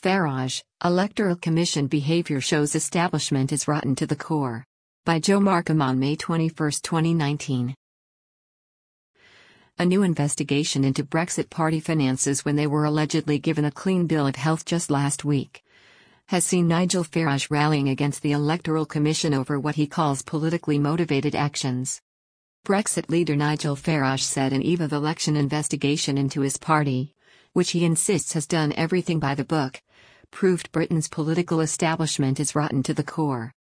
Farage, Electoral Commission behavior shows establishment is rotten to the core. By Joe Markham on May 21, 2019. A new investigation into Brexit Party finances when they were allegedly given a clean bill of health just last week has seen Nigel Farage rallying against the Electoral Commission over what he calls politically motivated actions. Brexit leader Nigel Farage said an eve of election investigation into his party, which he insists has done everything by the book, proved Britain's political establishment is rotten to the core.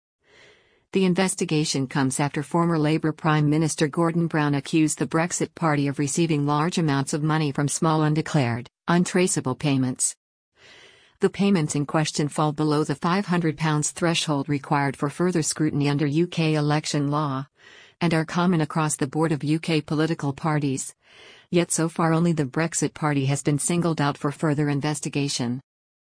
The investigation comes after former Labour Prime Minister Gordon Brown accused the Brexit Party of receiving large amounts of money from small undeclared, untraceable payments. The payments in question fall below the £500 threshold required for further scrutiny under UK election law, and are common across the board of UK political parties. Yet so far only the Brexit Party has been singled out for further investigation.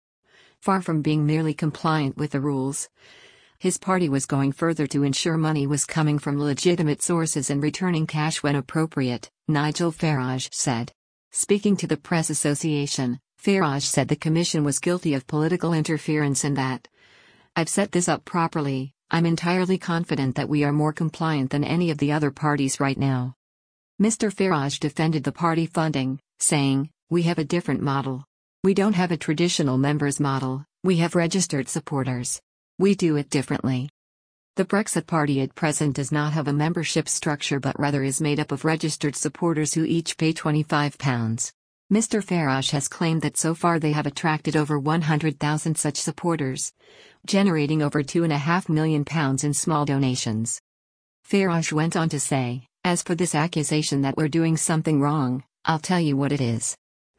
Far from being merely compliant with the rules, his party was going further to ensure money was coming from legitimate sources and returning cash when appropriate, Nigel Farage said. Speaking to the Press Association, Farage said the Commission was guilty of political interference and that, "I've set this up properly. I'm entirely confident that we are more compliant than any of the other parties right now." Mr. Farage defended the party funding, saying, "We have a different model. We don't have a traditional members model, we have registered supporters. We do it differently." The Brexit Party at present does not have a membership structure but rather is made up of registered supporters who each pay £25. Mr. Farage has claimed that so far they have attracted over 100,000 such supporters, generating over £2.5 million in small donations. Farage went on to say, "As for this accusation that we're doing something wrong, I'll tell you what it is.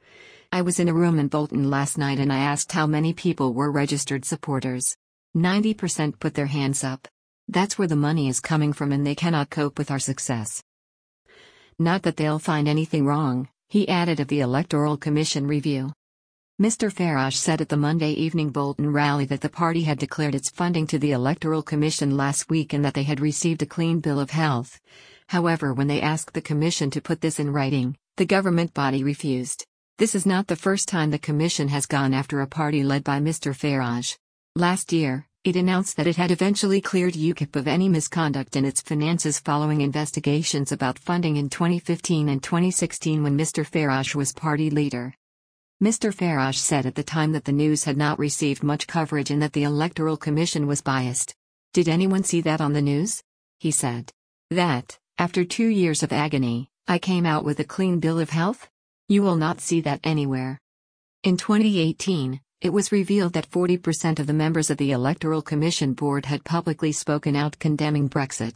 I was in a room in Bolton last night and I asked how many people were registered supporters. 90% put their hands up. That's where the money is coming from and they cannot cope with our success. Not that they'll find anything wrong," he added of the Electoral Commission review. Mr. Farage said at the Monday evening Bolton rally that the party had declared its funding to the Electoral Commission last week and that they had received a clean bill of health. However, when they asked the Commission to put this in writing, the government body refused. This is not the first time the Commission has gone after a party led by Mr. Farage. Last year, it announced that it had eventually cleared UKIP of any misconduct in its finances following investigations about funding in 2015 and 2016 when Mr. Farage was party leader. Mr. Farage said at the time that the news had not received much coverage and that the Electoral Commission was biased. "Did anyone see that on the news?" he said. "That, after 2 years of agony, I came out with a clean bill of health? You will not see that anywhere." In 2018, it was revealed that 40% of the members of the Electoral Commission board had publicly spoken out condemning Brexit.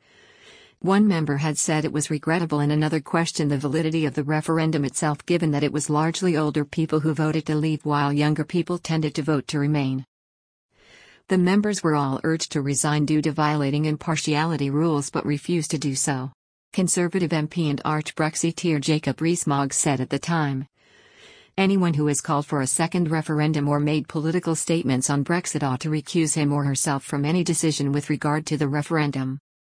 One member had said it was regrettable and another questioned the validity of the referendum itself given that it was largely older people who voted to leave while younger people tended to vote to remain. The members were all urged to resign due to violating impartiality rules but refused to do so. Conservative MP and arch-Brexiteer Jacob Rees-Mogg said at the time, "Anyone who has called for a second referendum or made political statements on Brexit ought to recuse him or herself from any decision with regard to the referendum."